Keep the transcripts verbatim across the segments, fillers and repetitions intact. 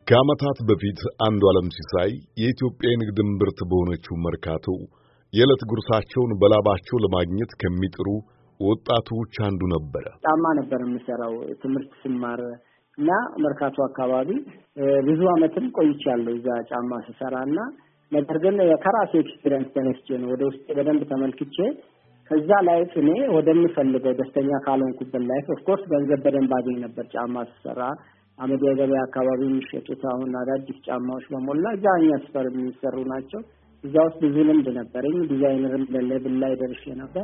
ከዓመታት በፊት አንዱዓለም ሲሳይ የኢትዮጵያ የንግድ እምብርት በሆነችው መርካቶ የዕለት ጉርሳቸውን በላባቸው ለማግኘት ከሚጥሩ ወጣቶች አንዱ ነበር። ጫማ ነበር የምሰራው ትምህርት ስማር እና መርካቶ አካባቢ ብዙ ዓመትም ቆይቻለሁ እዛ ጫማ ስሰራና ነገር ግን ከራሴ ኤክስፒሪየንስ ተነስቼ ነው ወደ ውስጥ በደንብ ተመልክቼ ከዛ ላይ እኔ ወደምፈልገው ደስተኛ ካልሆንኩበት ላይ ኦፍ ኮርስ ገንዘብ በደንብ አገኝ ነበር ጫማ ስሰራ አመድ ገበያ አካባቢ የሚሸጡት አሁን አዳዲስ ጫማዎች በሞላ እዛኛ ስፈር የሚሰሩ ናቸው። እዛ ውስጥ ብዙ ልምድ ነበረኝ። ዲዛይነርም ለሌብል ላይ ደርሼ ነበር።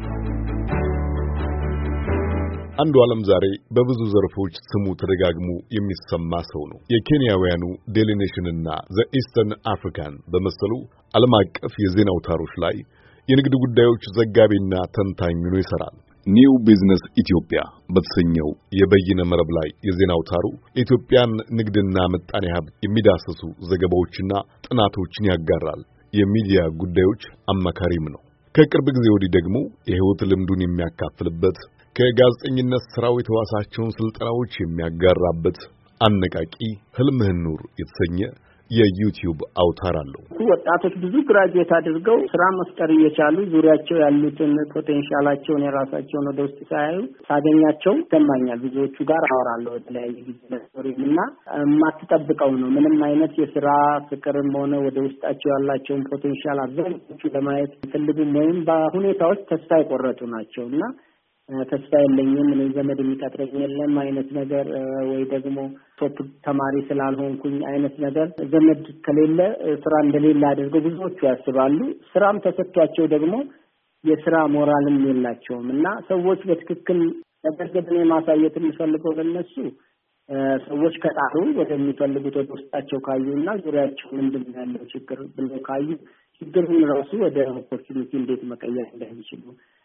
አንዱዓለም ዛሬ በብዙ ዘርፎች ስሙ ተደጋግሞ የሚሰማ ሰው ነው። የኬንያውያኑ ዴሊ ኔሽን እና ዘ ኢስተርን አፍሪካን በመሰሉ ዓለም አቀፍ የዜና አውታሮች ላይ የንግድ ጉዳዮች ዘጋቢና ተንታኝ ሆኖ ይሰራል። ኒው ቢዝነስ ኢትዮጵያ በተሰኘው የበይነ መረብ ላይ የዜና አውታሩ የኢትዮጵያን ንግድና ምጣኔ ሀብት የሚዳሰሱ ዘገባዎችና ጥናቶችን ያጋራል። የሚዲያ ጉዳዮች አማካሪም ነው። ከቅርብ ጊዜ ወዲህ ደግሞ የህይወት ልምዱን የሚያካፍልበት ከጋዜጠኝነት ስራው የተዋሳቸውን ስልጠናዎች የሚያጋራበት አነቃቂ ህልምህን ኑር የተሰኘ የዩቲዩብ አውታር አለው። ወጣቶች ብዙ ግራጁዌት አድርገው ስራ መፍጠር እየቻሉ ዙሪያቸው ያሉትን ፖቴንሻላቸውን የራሳቸውን ወደ ውስጥ ሳያዩ ሳገኛቸው ይሰማኛል። ብዙዎቹ ጋር አወራለሁ በተለያየ ጊዜ ለስቶሪና የማትጠብቀው ነው። ምንም አይነት የስራ ፍቅርም ሆነ ወደ ውስጣቸው ያላቸውን ፖቴንሻል አብዛኞቹ ለማየት ፈልጉም ወይም በሁኔታዎች ተስፋ የቆረጡ ናቸውና ተስፋ የለኝም እኔ ዘመድ የሚቀጥረኝ የለም አይነት ነገር ወይ ደግሞ ቶፕ ተማሪ ስላልሆንኩኝ አይነት ነገር ዘመድ ከሌለ ስራ እንደሌለ አድርገው ብዙዎቹ ያስባሉ። ስራም ተሰጥቷቸው ደግሞ የስራ ሞራልም የላቸውም እና ሰዎች በትክክል ተደርገን ማሳየት የሚፈልገው ለነሱ ሰዎች ከጣሩ ወደሚፈልጉት ወደ ውስጣቸው ካዩና ዙሪያቸው ምንድነው ያለው ችግር ብለው ካዩ ችግሩን ራሱ ወደ ኦፖርቹኒቲ እንዴት መቀየር እንደሚችሉ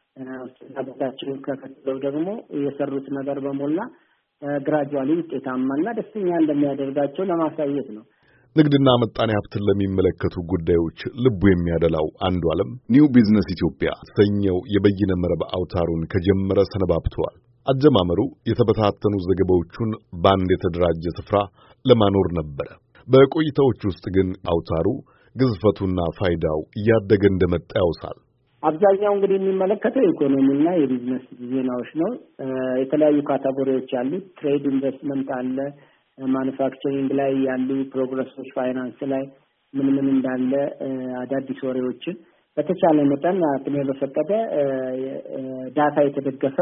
አስተዳደራቸውን ከፈተው ደግሞ የሰሩት ነገር በመላ ግራጁዋሊ ውጤታማና ደስተኛ እንደሚያደርጋቸው ለማሳየት ነው። ንግድና ምጣኔ ሀብትን ለሚመለከቱ ጉዳዮች ልቡ የሚያደላው አንዱዓለም ኒው ቢዝነስ ኢትዮጵያ የተሰኘው የበይነ መረብ አውታሩን ከጀመረ ሰነባብቷል። አጀማመሩ የተበታተኑ ዘገባዎቹን በአንድ የተደራጀ ስፍራ ለማኖር ነበረ። በቆይታዎች ውስጥ ግን አውታሩ ግዝፈቱና ፋይዳው እያደገ እንደመጣ ያውሳል። አብዛኛው እንግዲህ የሚመለከተው ኢኮኖሚና የቢዝነስ ዜናዎች ነው። የተለያዩ ካቴጎሪዎች አሉ። ትሬድ፣ ኢንቨስትመንት አለ፣ ማኑፋክቸሪንግ ላይ ያሉ ፕሮግረሶች፣ ፋይናንስ ላይ ምን ምን እንዳለ አዳዲስ ወሬዎችን በተቻለ መጠን አቅሜ በፈቀደ ዳታ የተደገፈ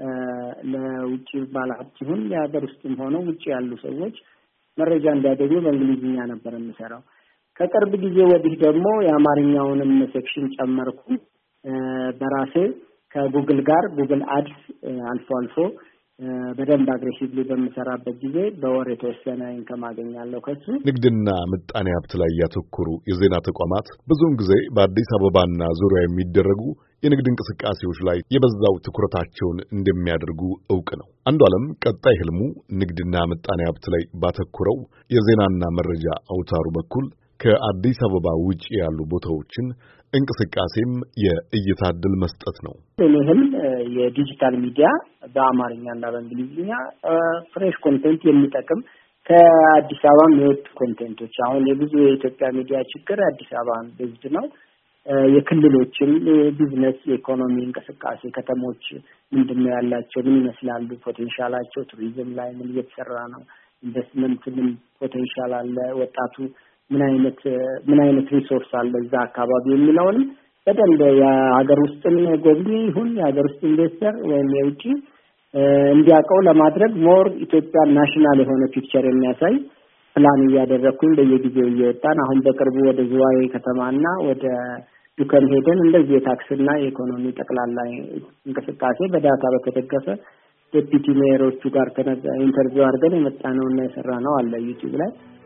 ለውጭ ባለሀብት ይሁን የሀገር ውስጥም ሆነው ውጭ ያሉ ሰዎች መረጃ እንዲያገኙ በእንግሊዝኛ ነበር የምሰራው። ከቅርብ ጊዜ ወዲህ ደግሞ የአማርኛውንም ሴክሽን ጨመርኩ። በራሴ ከጉግል ጋር ጉግል አድስ አልፎ አልፎ በደንብ አግሬሲቭሊ በመሰራበት ጊዜ በወር የተወሰነ ኢንከም አገኛለሁ ከሱ። ንግድና ምጣኔ ሀብት ላይ ያተኮሩ የዜና ተቋማት ብዙውን ጊዜ በአዲስ አበባና ዙሪያ የሚደረጉ የንግድ እንቅስቃሴዎች ላይ የበዛው ትኩረታቸውን እንደሚያደርጉ ዕውቅ ነው። አንዱዓለም ቀጣይ ህልሙ ንግድና ምጣኔ ሀብት ላይ ባተኮረው የዜናና መረጃ አውታሩ በኩል ከአዲስ አበባ ውጪ ያሉ ቦታዎችን እንቅስቃሴም የእይታ ዕድል መስጠት ነው። እኔም የዲጂታል ሚዲያ በአማርኛና በእንግሊዝኛ ፍሬሽ ኮንቴንት የሚጠቅም ከአዲስ አበባ የሚወጡ ኮንቴንቶች አሁን የብዙ የኢትዮጵያ ሚዲያ ችግር አዲስ አበባን ቤዝድ ነው። የክልሎችን ቢዝነስ የኢኮኖሚ እንቅስቃሴ ከተሞች ምንድነው ያላቸው ምን ይመስላሉ ፖቴንሻላቸው ቱሪዝም ላይ ምን እየተሰራ ነው ኢንቨስትመንት ምን ፖቴንሻል አለ ወጣቱ ምን አይነት ምን አይነት ሪሶርስ አለ እዛ አካባቢ የሚለውንም በደንብ የሀገር ውስጥም ጎብኚ ይሁን የሀገር ውስጥ ኢንቨስተር ወይም የውጪ እንዲያውቀው ለማድረግ ሞር ኢትዮጵያ ናሽናል የሆነ ፒክቸር የሚያሳይ ፕላን እያደረኩኝ በየጊዜው እየወጣን አሁን በቅርቡ ወደ ዝዋይ ከተማና ወደ ዱከም ሄደን እንደዚህ የታክስና የኢኮኖሚ ጠቅላላ እንቅስቃሴ በዳታ በተደገፈ ዴፒቲ ሜየሮቹ ጋር ኢንተርቪው አድርገን የመጣነውና የሰራነው አለ ዩቲዩብ ላይ